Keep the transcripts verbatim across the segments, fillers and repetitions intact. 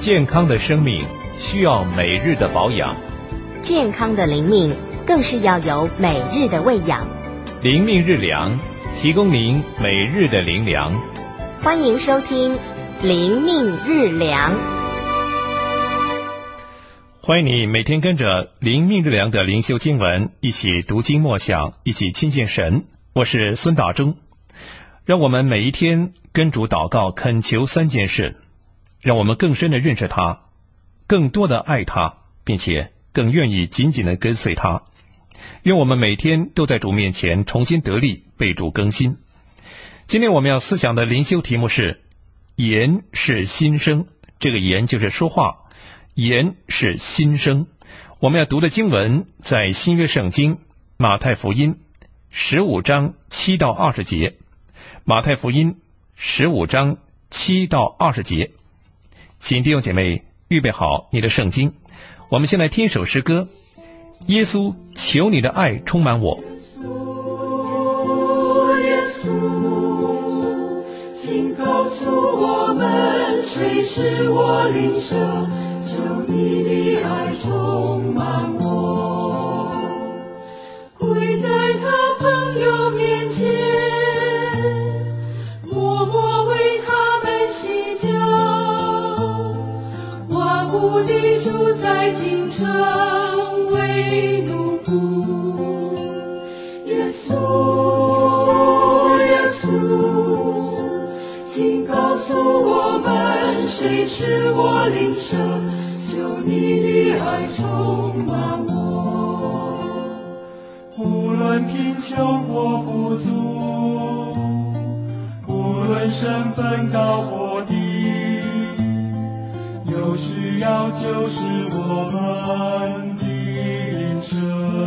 健康的生命需要每日的保养， 健康的灵命更是要有每日的喂养。 灵命日粮，提供您每日的灵粮。 欢迎收听灵命日粮。 欢迎你每天跟着灵命日粮的灵修经文一起读经默想，一起亲近神。我是孙大中。让我们每一天跟主祷告，恳求三件事，让我们更深的认识他，更多的爱他，并且更愿意紧紧的跟随他。愿我们每天都在主面前重新得力，被主更新。今天我们要思想的灵修题目是言是心声。这个言就是说话，言是心声。我们要读的经文在新约圣经马太福音十五章七到二十节。马太福音十五章七到二十节。请弟兄姐妹预备好你的圣经，我们先来听一首诗歌。耶稣，求你的爱充满我。 耶稣，请告诉我们，谁是我邻舍？求你的爱充满我。跪在他朋友面前，默默为他们洗脚。顽固地住在京城，为奴仆。耶稣，耶稣，请告诉我们，谁是我邻舍？求你的爱充满我。无论贫穷或富足，无论身份高或低，有需要就是我们的邻舍。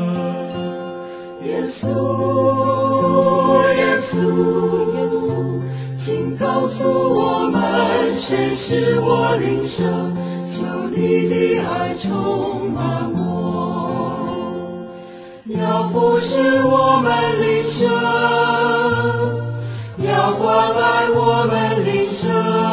耶稣，耶稣，耶稣，请告诉我们，谁是我邻舍？求你的爱充满我。要服侍我们邻舍，要关爱我们邻舍，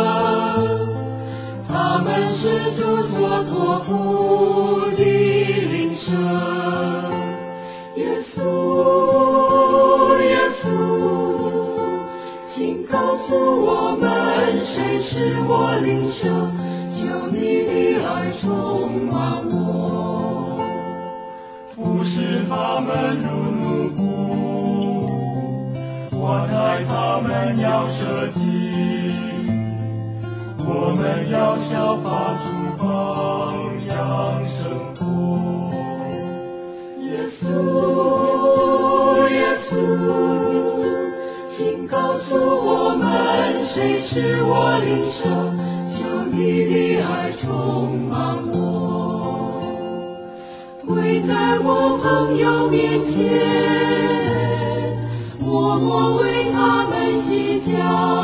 他们是主所托付的邻舍。耶稣，耶稣，请告诉我们，谁是我邻舍？求你的爱充满我。服侍他们如奴仆，关爱他们要舍己，我们要效法主榜样生活。耶稣，耶稣，请告诉我们，谁是我邻舍？求你的爱充满我。跪在我朋友面前，默默为他们洗脚。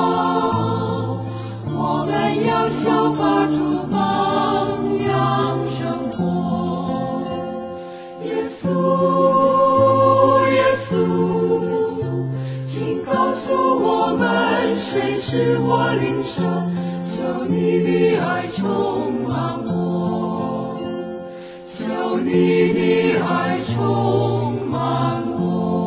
我们要效法主榜样生活。耶稣，耶稣，请告诉我们，谁是我邻舍？求你的爱充满我。求你的爱充满我。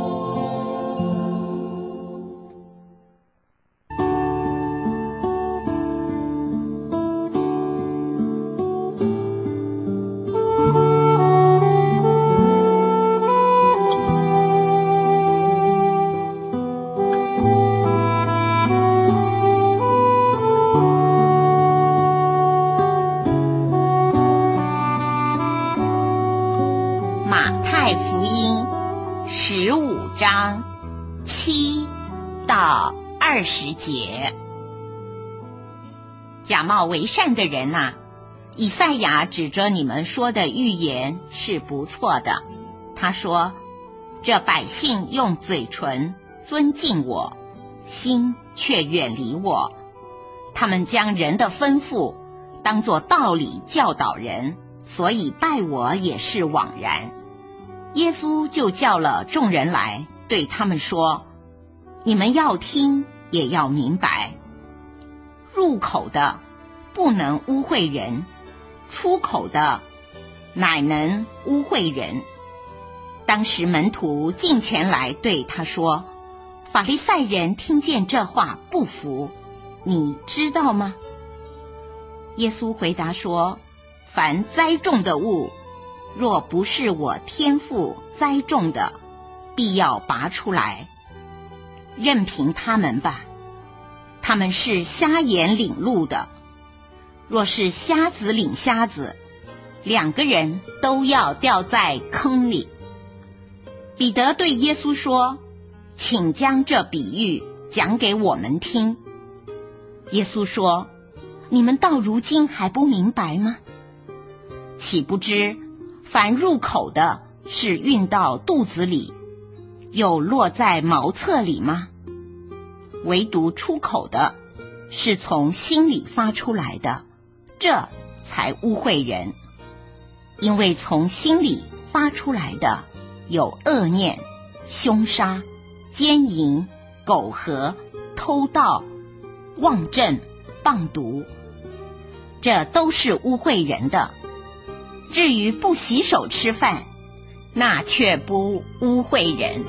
十五章七到二十节。假冒为善的人啊，以赛亚指着你们说的预言是不错的。他说，这百姓用嘴唇尊敬我，心却远离我。他们将人的吩咐当作道理教导人，所以拜我也是枉然。耶稣就叫了众人来，对他们说，你们要听也要明白。入口的不能污秽人，出口的乃能污秽人。当时门徒进前来对他说，法利赛人听见这话不服，你知道吗？耶稣回答说，凡栽种的物，若不是我天父栽种的，必要拔出来。任凭他们吧，他们是瞎眼领路的。若是瞎子领瞎子，两个人都要掉在坑里。彼得对耶稣说，请将这比喻讲给我们听。耶稣说，你们到如今还不明白吗？岂不知凡入口的是运到肚子里，又落在茅厕里吗？唯独出口的是从心里发出来的，这才污秽人。因为从心里发出来的有恶念、凶杀、奸淫、苟合、偷盗、妄证、谤毒，这都是污秽人的。至于不洗手吃饭，那却不污秽人。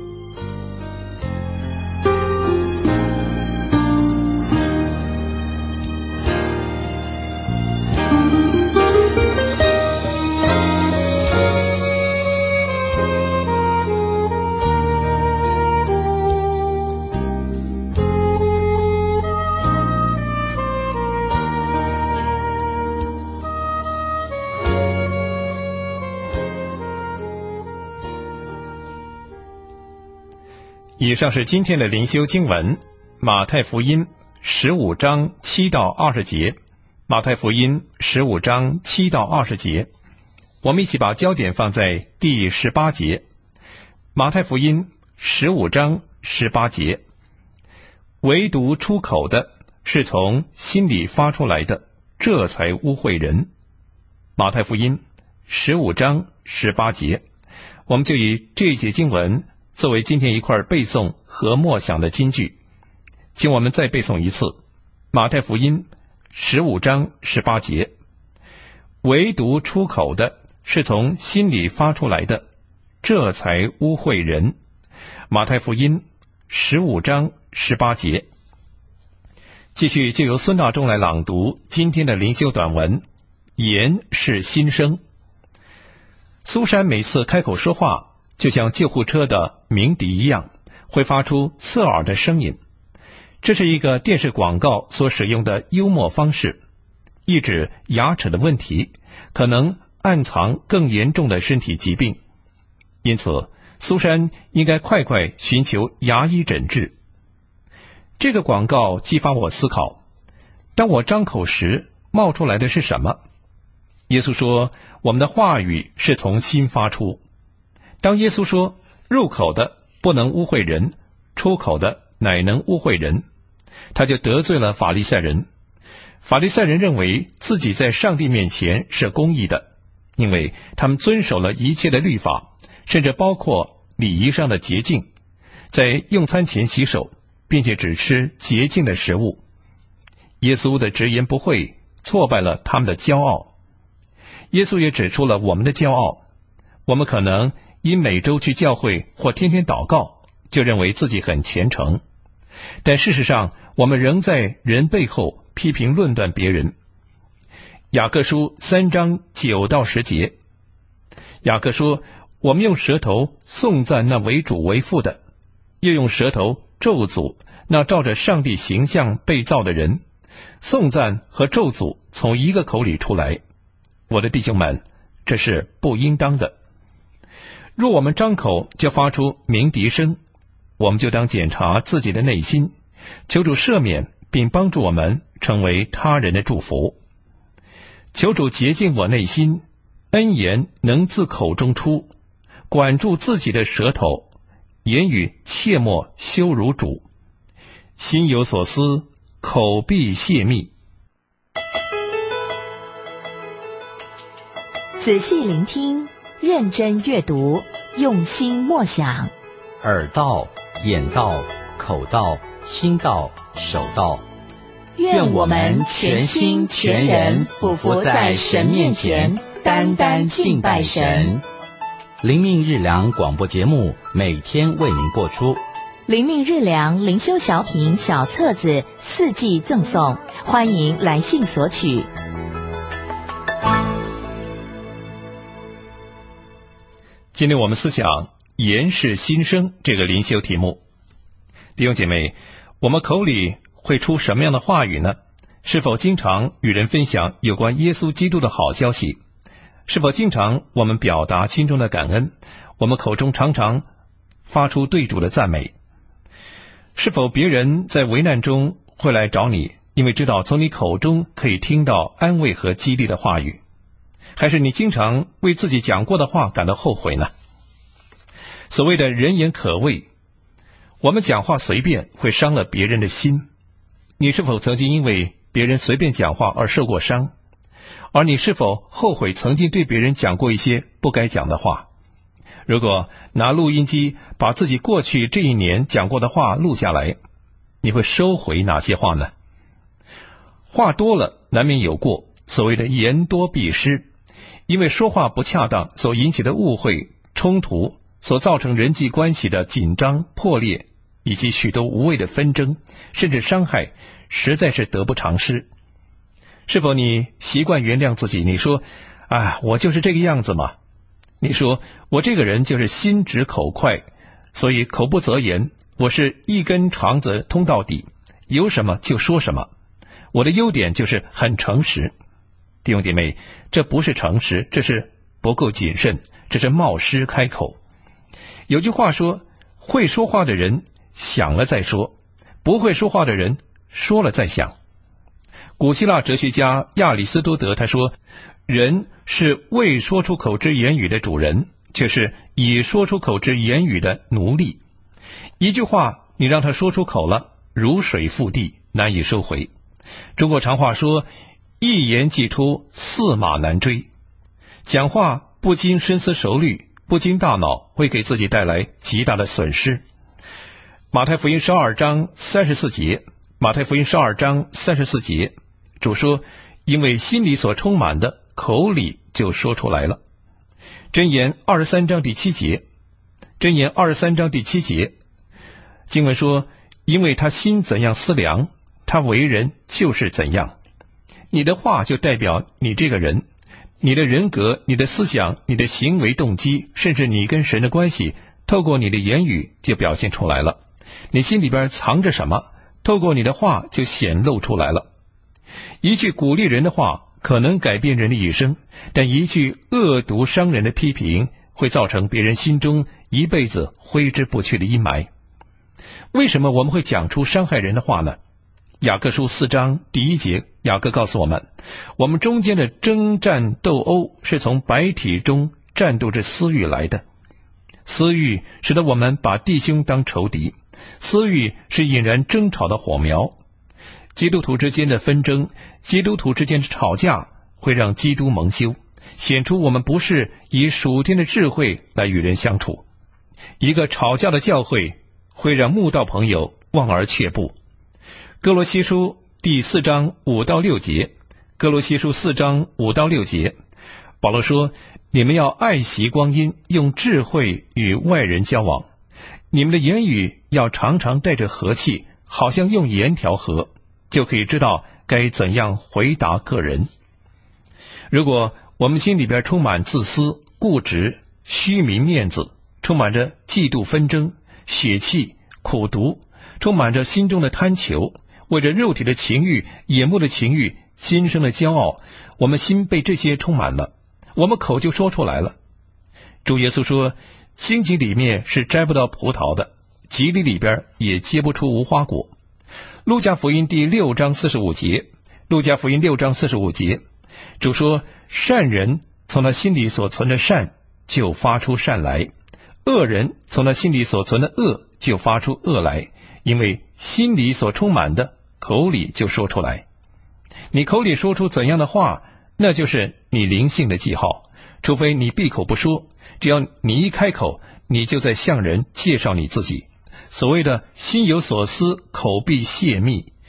以上是今天的灵修经文，马太福音十五章七到二十节。马太福音十五章七到二十节，我们一起把焦点放在第十八节。马太福音十五章十八节，唯独出口的是从心里发出来的，这才污秽人。马太福音十五章十八节，我们就以这节经文作为今天一块背诵和默想的金句，请我们再背诵一次马太福音十五章十八节，唯独出口的是从心里发出来的，这才污秽人。马太福音十五章十八节。继续就由孙大中来朗读今天的灵修短文，言是心声。苏珊每次开口说话，就像救护车的鸣笛一样，会发出刺耳的声音。这是一个电视广告所使用的幽默方式，意指牙齿的问题可能暗藏更严重的身体疾病，因此苏珊应该快快寻求牙医诊治。这个广告激发我思考，当我张口时冒出来的是什么？耶稣说，我们的话语是从心发出。当耶稣说，入口的不能污秽人，出口的乃能污秽人，他就得罪了法利赛人。法利赛人认为自己在上帝面前是公义的，因为他们遵守了一切的律法，甚至包括礼仪上的洁净，在用餐前洗手，并且只吃洁净的食物。耶稣的直言不讳挫败了他们的骄傲。耶稣也指出了我们的骄傲，我们可能因每周去教会或天天祷告，就认为自己很虔诚，但事实上我们仍在人背后批评论断别人。雅各书三章九到十节，雅各说，我们用舌头颂赞那为主为父的，又用舌头咒诅那照着上帝形象被造的人。颂赞和咒诅从一个口里出来，我的弟兄们，这是不应当的。若我们张口就发出鸣笛声，我们就当检查自己的内心，求主赦免并帮助我们成为他人的祝福。求主洁净我内心，恩言能自口中出，管住自己的舌头，言语切莫羞辱主。心有所思，口必泄密。 仔细聆听，认真阅读，用心默想。 耳道、眼道、口道、心道、手道， 愿我们全心全人俯伏在神面前，单单敬拜神。 灵命日粮广播节目每天为您播出。 灵命日粮灵修小品小册子四季赠送，欢迎来信索取。 今天我们思想言是心声这个灵修题目。弟兄姐妹，我们口里会出什么样的话语呢？是否经常与人分享有关耶稣基督的好消息？是否经常我们表达心中的感恩？我们口中常常发出对主的赞美？是否别人在危难中会来找你，因为知道从你口中可以听到安慰和激励的话语？还是你经常为自己讲过的话感到后悔呢？所谓的人言可畏，我们讲话随便会伤了别人的心。你是否曾经因为别人随便讲话而受过伤？而你是否后悔曾经对别人讲过一些不该讲的话？如果拿录音机把自己过去这一年讲过的话录下来，你会收回哪些话呢？话多了难免有过，所谓的言多必失。因为说话不恰当所引起的误会、冲突，所造成人际关系的紧张、破裂，以及许多无谓的纷争，甚至伤害，实在是得不偿失。是否你习惯原谅自己？你说，啊，我就是这个样子嘛。你说，我这个人就是心直口快，所以口不择言，我是一根肠子通到底，有什么就说什么。我的优点就是很诚实。弟兄姐妹，这不是诚实，这是不够谨慎，这是冒失开口。有句话说，会说话的人想了再说，不会说话的人说了再想。古希腊哲学家亚里士多德他说，人是未说出口之言语的主人，却是已说出口之言语的奴隶。一句话你让他说出口了，如水覆地，难以收回。中国常话说，一言既出，驷马难追。讲话不经深思熟虑，不经大脑，会给自己带来极大的损失。马太福音十二章三十四节，马太福音十二章三十四节，主说，因为心里所充满的，口里就说出来了。箴言二十三章第七节，箴言二十三章第七节，经文说，因为他心怎样思量，他为人就是怎样。你的话就代表你这个人，你的人格、你的思想、你的行为动机，甚至你跟神的关系，透过你的言语就表现出来了。你心里边藏着什么，透过你的话就显露出来了。一句鼓励人的话可能改变人的一生，但一句恶毒伤人的批评会造成别人心中一辈子挥之不去的阴霾。为什么我们会讲出伤害人的话呢？雅各书四章第一节，雅各告诉我们，我们中间的征战斗殴是从百体中战斗之私欲来的。私欲使得我们把弟兄当仇敌，私欲是引燃争吵的火苗。基督徒之间的纷争，基督徒之间的吵架，会让基督蒙羞，显出我们不是以属天的智慧来与人相处。一个吵架的教会会让慕道朋友望而却步。哥罗西书第四章五到六节，哥罗西书四章五到六节，保罗说，你们要爱惜光阴，用智慧与外人交往。你们的言语要常常带着和气，好像用盐调和，就可以知道该怎样回答个人。如果我们心里边充满自私、固执、虚名面子，充满着嫉妒纷争、血气、苦毒，充满着心中的贪求，为着肉体的情欲、眼目的情欲、心生的骄傲，我们心被这些充满了，我们口就说出来了。主耶稣说，荆棘里面是摘不到葡萄的，棘里里边也结不出无花果。路加福音第六章四十五节，路加福音六章四十五节，主说，善人从他心里所存的善就发出善来，恶人从他心里所存的恶就发出恶来，因为心里所充满的，口里就说出来。你口里说出怎样的话，那就是你灵性的记号，除非你闭口不说，只要你一开口，你就在向人介绍你自己。所谓的心有所思，口必泄密，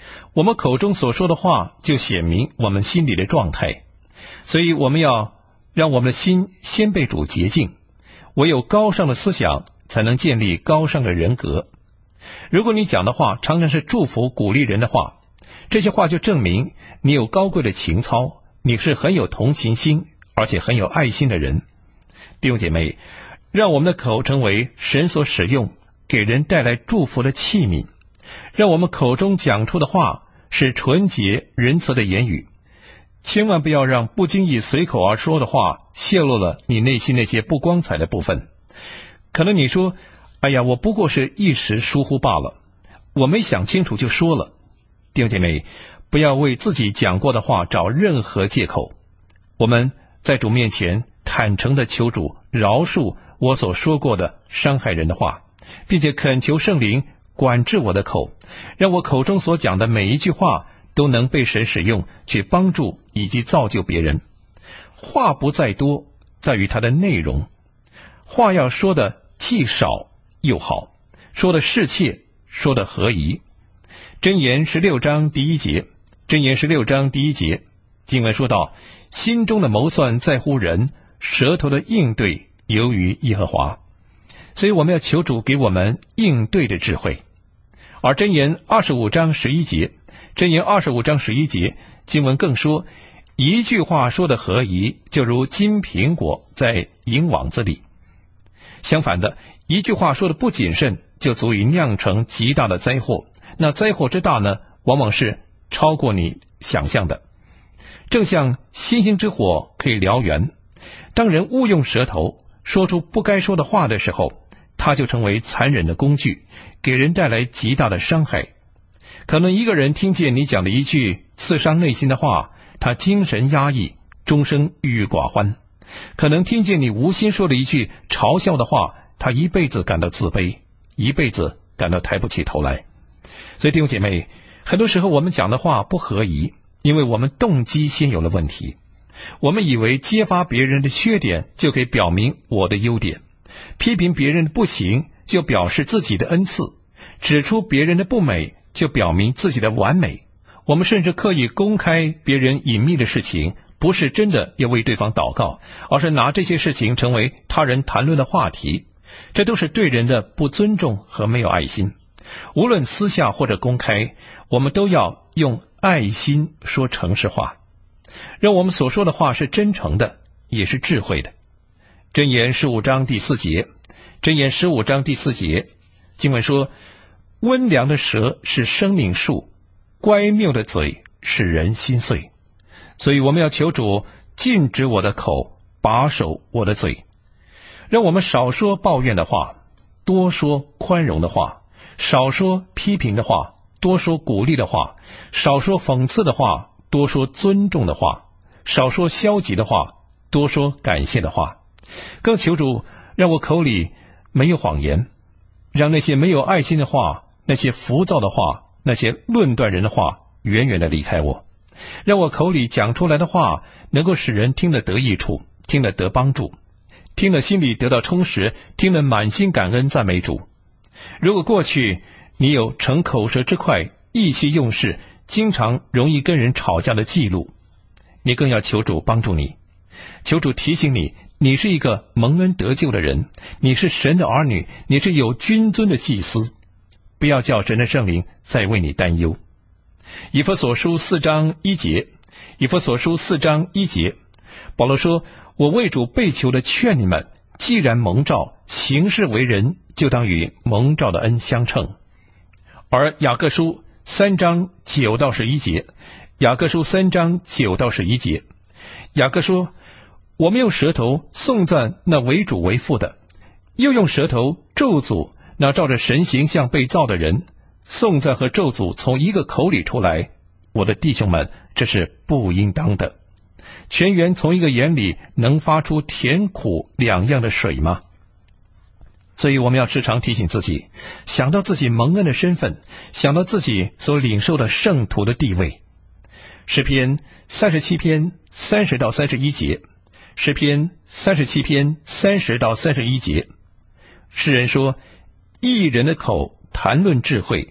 我们口中所说的话就显明我们心里的状态，所以我们要让我们的心先被主洁净，唯有高尚的思想才能建立高尚的人格。如果你讲的话常常是祝福鼓励人的话，这些话就证明你有高贵的情操，你是很有同情心而且很有爱心的人。弟兄姐妹，让我们的口成为神所使用给人带来祝福的器皿，让我们口中讲出的话是纯洁仁慈的言语，千万不要让不经意随口而说的话泄露了你内心那些不光彩的部分。可能你说，哎呀，我不过是一时疏忽罢了，我没想清楚就说了。弟兄姐妹，不要为自己讲过的话找任何借口。我们在主面前坦诚地求主饶恕我所说过的伤害人的话，并且恳求圣灵管制我的口，让我口中所讲的每一句话都能被神使用，去帮助以及造就别人。话不在多，在于它的内容。话要说的既少又好，说的适切，说的合宜。箴言十六章第一节，箴言十六章第一节，经文说到，心中的谋算在乎人，舌头的应对由于耶和华。所以我们要求主给我们应对的智慧。而箴言二十五章十一节，箴言二十五章十一节，经文更说，一句话说的合宜，就如金苹果在银网子里。相反的，一句话说的不谨慎，就足以酿成极大的灾祸。那灾祸之大呢，往往是超过你想象的。正像星星之火可以燎原，当人误用舌头说出不该说的话的时候，它就成为残忍的工具，给人带来极大的伤害。可能一个人听见你讲的一句刺伤内心的话，他精神压抑，终生郁郁寡欢。可能听见你无心说了一句嘲笑的话，他一辈子感到自卑，一辈子感到抬不起头来。所以弟兄姐妹，很多时候我们讲的话不合宜，因为我们动机先有了问题。我们以为揭发别人的缺点就可以表明我的优点，批评别人的不行就表示自己的恩赐，指出别人的不美就表明自己的完美。我们甚至刻意公开别人隐秘的事情，不是真的要为对方祷告，而是拿这些事情成为他人谈论的话题。这都是对人的不尊重和没有爱心。无论私下或者公开，我们都要用爱心说诚实话，让我们所说的话是真诚的，也是智慧的。箴言十五章第四节，箴言十五章第四节，经文说，温良的舌是生命树，乖谬的嘴使人心碎。所以我们要求主禁止我的口，把守我的嘴，让我们少说抱怨的话，多说宽容的话，少说批评的话，多说鼓励的话，少说讽刺的话，多说尊重的话，少说消极的话，多说感谢的话。更求主让我口里没有谎言，让那些没有爱心的话，那些浮躁的话，那些论断人的话远远地离开我，让我口里讲出来的话能够使人听得得益处，听得得帮助，听了心里得到充实，听了满心感恩赞美主。如果过去你有逞口舌之快，意气用事，经常容易跟人吵架的记录，你更要求主帮助你，求主提醒你，你是一个蒙恩得救的人，你是神的儿女，你是有君尊的祭司，不要叫神的圣灵再为你担忧。以弗所书四章一节，以弗所书四章一节，保罗说，我为主被囚的劝你们，既然蒙召，行事为人就当与蒙召的恩相称。而雅各书三章九到十一节，雅各书三章九到十一节，雅各说，我们用舌头颂赞那为主为父的，又用舌头咒诅那照着神形象被造的人，颂赞和咒诅从一个口里出来，我的弟兄们，这是不应当的。泉源从一个眼里能发出甜苦两样的水吗？所以我们要时常提醒自己，想到自己蒙恩的身份，想到自己所领受的圣徒的地位。诗篇三十七篇三十到三十一节，诗篇三十七篇三十到三十一节，诗人说，义人的口谈论智慧，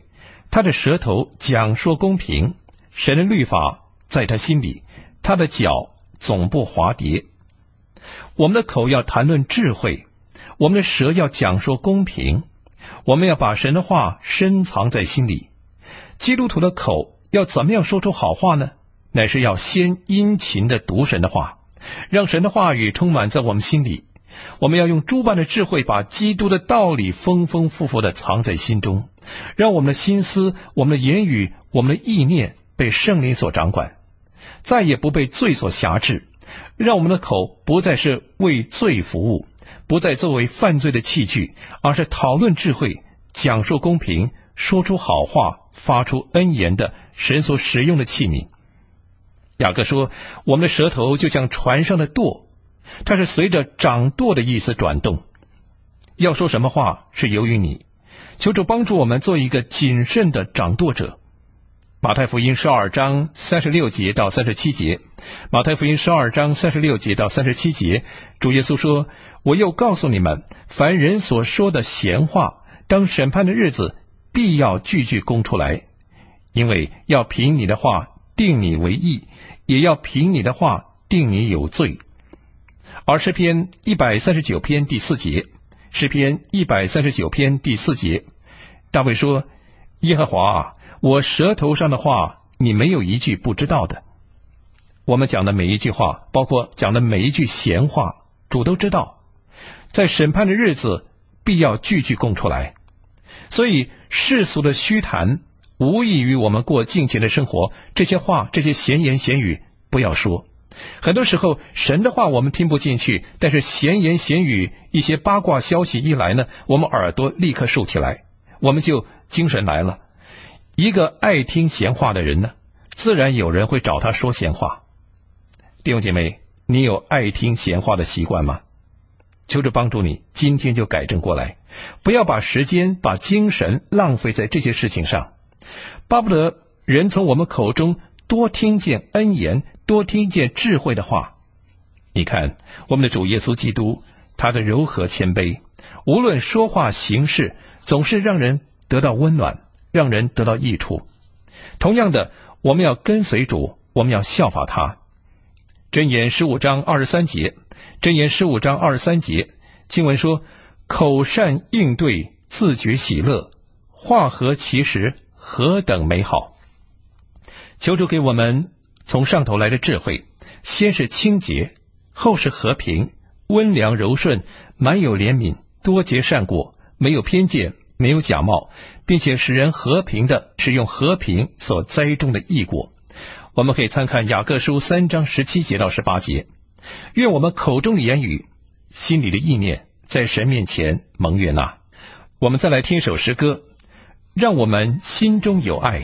他的舌头讲说公平，神的律法在他心里，他的脚总不滑跌。我们的口要谈论智慧，我们的舌要讲说公平，我们要把神的话深藏在心里。基督徒的口要怎么样说出好话呢？乃是要先殷勤地读神的话，让神的话语充满在我们心里。我们要用诸般的智慧，把基督的道理丰丰富富地藏在心中，让我们的心思、我们的言语、我们的意念被圣灵所掌管，再也不被罪所辖制，让我们的口不再是为罪服务，不再作为犯罪的器具，而是讨论智慧，讲述公平，说出好话，发出恩言的神所使用的器皿。雅各说，我们的舌头就像船上的舵，它是随着掌舵的意思转动。要说什么话是由于你，求主帮助我们做一个谨慎的掌舵者。马太福音十二章三十六节到三十七节，马太福音十二章三十六节到三十七节，主耶稣说，我又告诉你们，凡人所说的闲话，当审判的日子必要句句供出来，因为要凭你的话定你为义，也要凭你的话定你有罪。而诗篇一百三十九篇第四节，诗篇一百三十九篇第四节，大卫说，耶和华啊，我舌头上的话，你没有一句不知道的。我们讲的每一句话，包括讲的每一句闲话，主都知道。在审判的日子，必要句句供出来。所以世俗的虚谈无异于我们过敬虔的生活，这些话，这些闲言闲语不要说。很多时候神的话我们听不进去，但是闲言闲语，一些八卦消息一来呢，我们耳朵立刻竖起来，我们就精神来了。一个爱听闲话的人呢，自然有人会找他说闲话。弟兄姐妹，你有爱听闲话的习惯吗？求主帮助你，今天就改正过来，不要把时间、把精神浪费在这些事情上。巴不得人从我们口中多听见恩言，多听见智慧的话。你看，我们的主耶稣基督，他的柔和谦卑，无论说话行事，总是让人得到温暖，让人得到益处。同样的，我们要跟随主，我们要效法他。箴言十五章二十三节，箴言十五章二十三节，经文说，口善应对，自觉喜乐，话合其实，何等美好。求主给我们从上头来的智慧，先是清洁，后是和平，温良柔顺，满有怜悯，多结善果，没有偏见，没有假冒，并且使人和平的是用和平所栽种的义果。我们可以参看雅各书三章十七节到十八节。愿我们口中的言语，心里的意念，在神面前蒙悦纳。我们再来听一首诗歌，让我们心中有爱。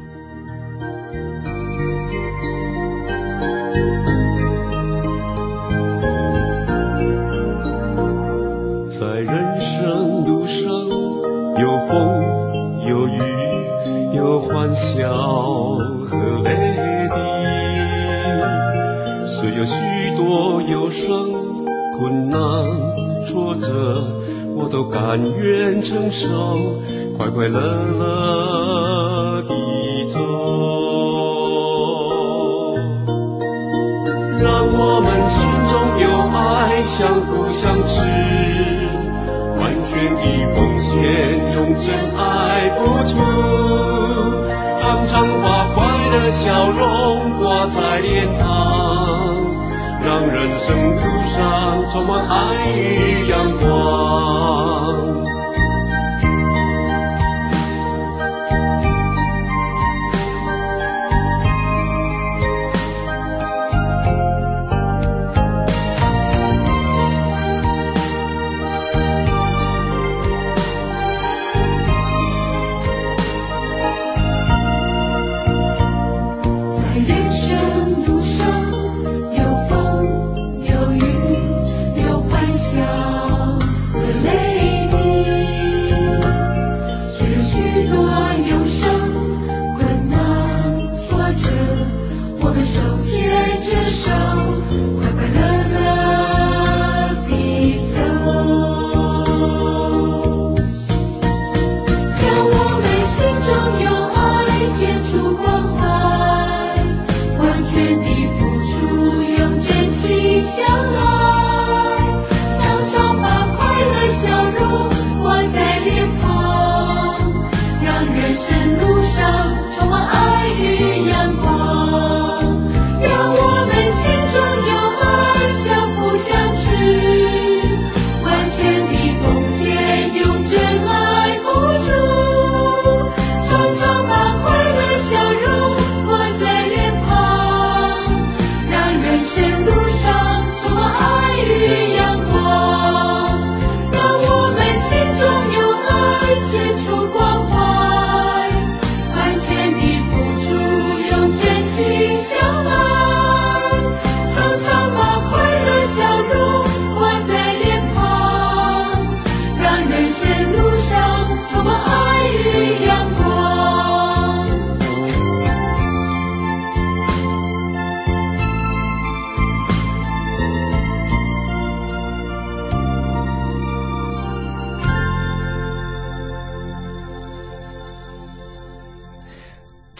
在人生路上，有风有雨，有欢笑和泪滴，虽有许多忧伤困难挫折，我都甘愿承受，快快乐乐地走。让我们心中有爱，相互相知，完全的奉献，用真爱付出，常常把快乐笑容挂在脸庞，让人生路上充满爱与阳光。 让我们心中有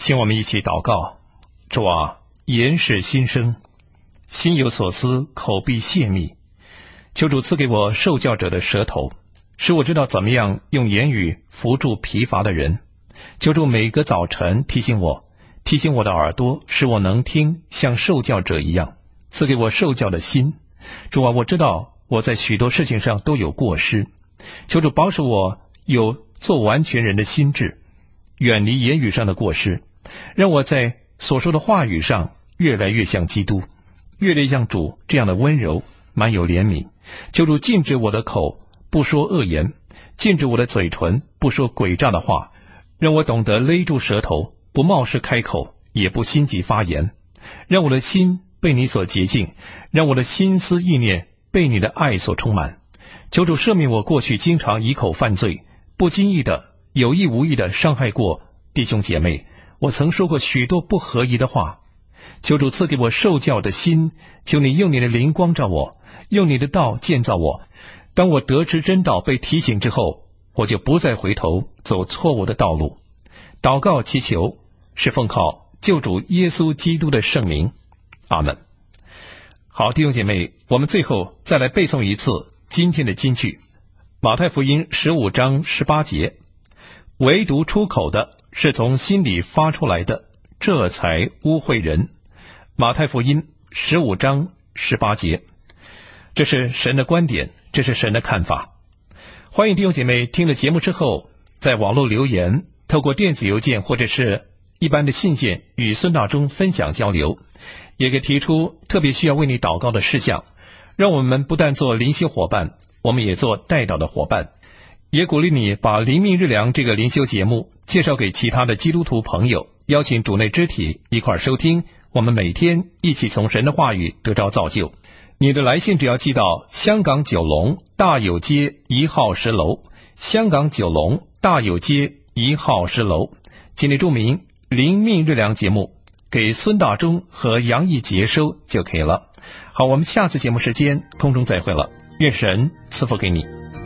请我们一起祷告。主啊，言是心声，心有所思，口必泄密。求主赐给我受教者的舌头，使我知道怎么样用言语扶助疲乏的人。求主每个早晨提醒我，提醒我的耳朵，使我能听，像受教者一样。赐给我受教的心。主啊，我知道我在许多事情上都有过失，求主保守我有做完全人的心智，远离言语上的过失，让我在所说的话语上越来越像基督，越来越像主这样的温柔，满有怜悯。求主禁止我的口不说恶言，禁止我的嘴唇不说诡诈的话，让我懂得勒住舌头，不冒失开口，也不心急发言。让我的心被你所洁净，让我的心思意念被你的爱所充满。求主赦免我过去经常以口犯罪，不经意的有意无意的伤害过弟兄姐妹。我曾说过许多不合宜的话，求主赐给我受教的心。求你用你的灵光照我，用你的道建造我。当我得知真道被提醒之后，我就不再回头走错误的道路。祷告祈求是奉靠救主耶稣基督的圣名，阿们。好，弟兄姐妹，我们最后再来背诵一次今天的金句。马太福音十五章十八节，唯独出口的是从心里发出来的，这才污秽人。马太福音十五章十八节，这是神的观点，这是神的看法。欢迎弟兄姐妹听了节目之后，在网络留言，透过电子邮件或者是一般的信件与孙大中分享交流，也给提出特别需要为你祷告的事项。让我们不但做灵修伙伴，我们也做代祷的伙伴，也鼓励你把灵命日粮这个灵修节目介绍给其他的基督徒朋友，邀请主内肢体一块收听，我们每天一起从神的话语得着造就。你的来信只要寄到香港九龙大有街一号十楼，香港九龙大有街一号十楼，请你注明灵命日粮节目，给孙大中和杨义杰收就可以了。好，我们下次节目时间空中再会了，愿神赐福给你。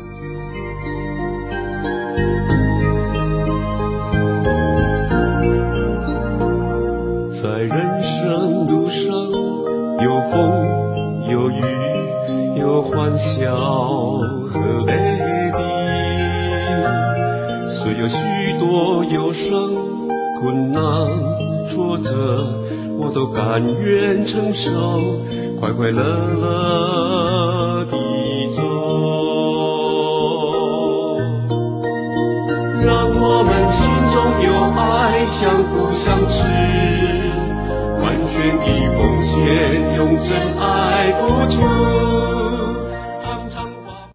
在人生路上，有风有雨，有欢笑和泪滴，虽有许多忧伤困难挫折，我都甘愿承受，快快乐乐地走。让我们心中有爱，相扶相持，完全的奉献，用真爱付出。